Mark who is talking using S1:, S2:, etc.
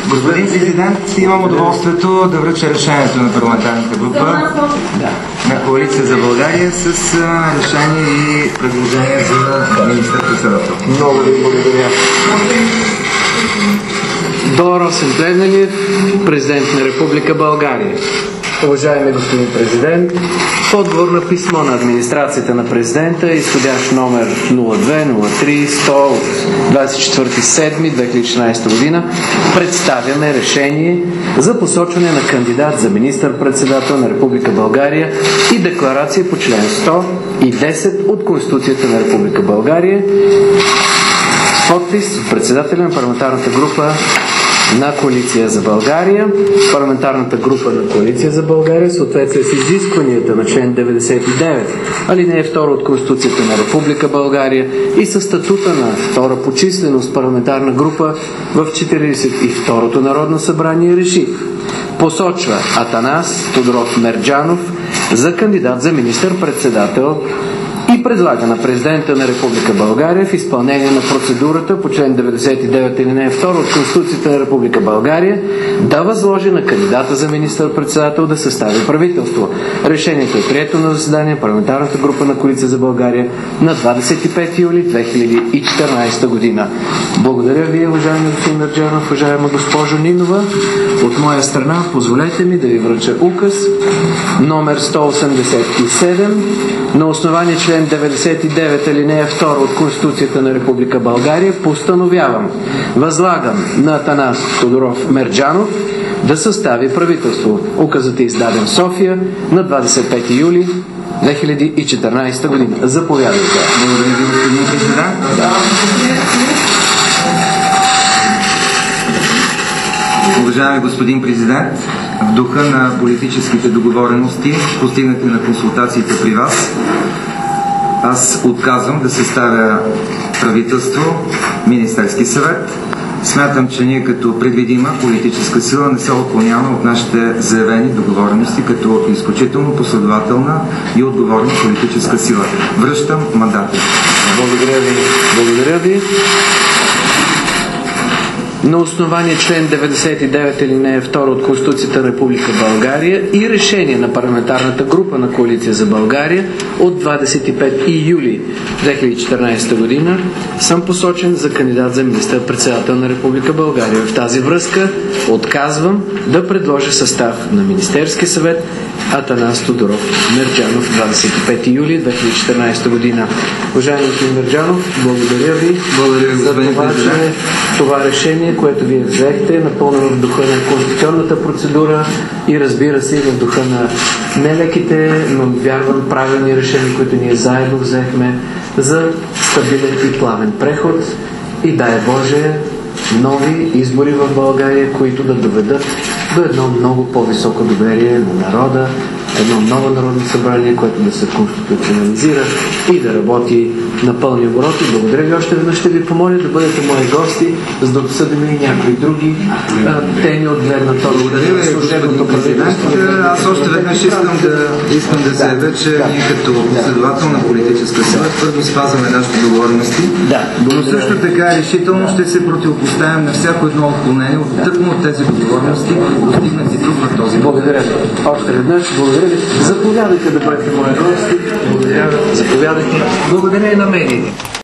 S1: Господин президент, имам удоволствието да връча решението на парламентарната група на Коалиция за България с решение и предложение за министър-председател.
S2: Много ви благодаря. До Росен Плевнелиев, президент на Република България. Уважаеми господин президент, в отговор на писмо на администрацията на президента, изходящ номер 02-03-100 от 24.07.2016 година, представяме решение за посочване на кандидат за министър-председател на Република България и декларация по член 110 от Конституцията на Република България. Подпис от председателя на парламентарната група на Коалиция за България. Парламентарната група на Коалиция за България, съответствие с изискванията на член 99, алинея 2 от Конституцията на Република България и със статута на втора по численост парламентарна група в 42-то Народно събрание реши: посочва Атанас Тодоров Мерджанов за кандидат за министър-председател и предлага на президента на Република България в изпълнение на процедурата по член 99 алинея 2 от Конституцията на Република България да възложи на кандидата за министър-председател да състави правителство. Решението е прието на заседание на парламентарната група на Коалиция за България на 25 юли 2014 година. Благодаря ви, уважаеми господин Мерджанов, уважаема госпожо Нинова. От моя страна позволете ми да ви връча указ номер 187 на основание член 99 алинея 2 от Конституцията на Република България. Постановявам, възлагам на Атанас Тодоров Мерджанов да състави правителство. Указът е издаден в София на 25 юли 2014 година. Заповядайте.
S1: Благодаря ви, господин президент. Уважаеми господин президент, в духа на политическите договорености, постигнати на консултациите при вас, аз отказвам да съставя правителство, Министерски съвет. Смятам, че ние като предвидима политическа сила не се отклоняваме от нашите заявени договорености като изключително последователна и отговорна политическа сила. Връщам мандата.
S2: Благодаря ви. Благодаря ви. На основание член 99 алинея 2 от Конституцията на Република България и решение на парламентарната група на Коалиция за България от 25 юли 2014 година съм посочен за кандидат за министър-председател на Република България. В тази връзка отказвам да предложа състав на Министерски съвет Атанас Тодоров Мерджанов, 25 юли 2014 година. Уважаеми господин Мерджанов, благодаря ви за това, че това решение, което вие взехте, напълно в духа на конституционната процедура и разбира се в духа на нелеките, но вярвам правилни решения, които ние заедно взехме за стабилен и плавен преход и дай Боже нови избори в България, които да доведат до едно много по-високо доверие на народа, едно ново народно събрание, което да се конституционализира и да работи на пълни обороти. Благодаря ви още веднъж. Ще ви помоля да бъдете мои гости, за да обсъдим и някои други теми от гледна точка.
S1: Благодаря ви, господин президент. Аз още веднъж искам да заявя, че ние като последователна политическа сила твърдо спазваме нашите договорености, но също така решително ще се противопоставим на всяко едно отклонение тъкмо от тези договорености, достигнати тук в този.
S2: Благодаря. Още веднъж благодаря ви. Заповядайте да бъдете мои гости. Благодаря. Заповядайте. Благодаря и на медиите.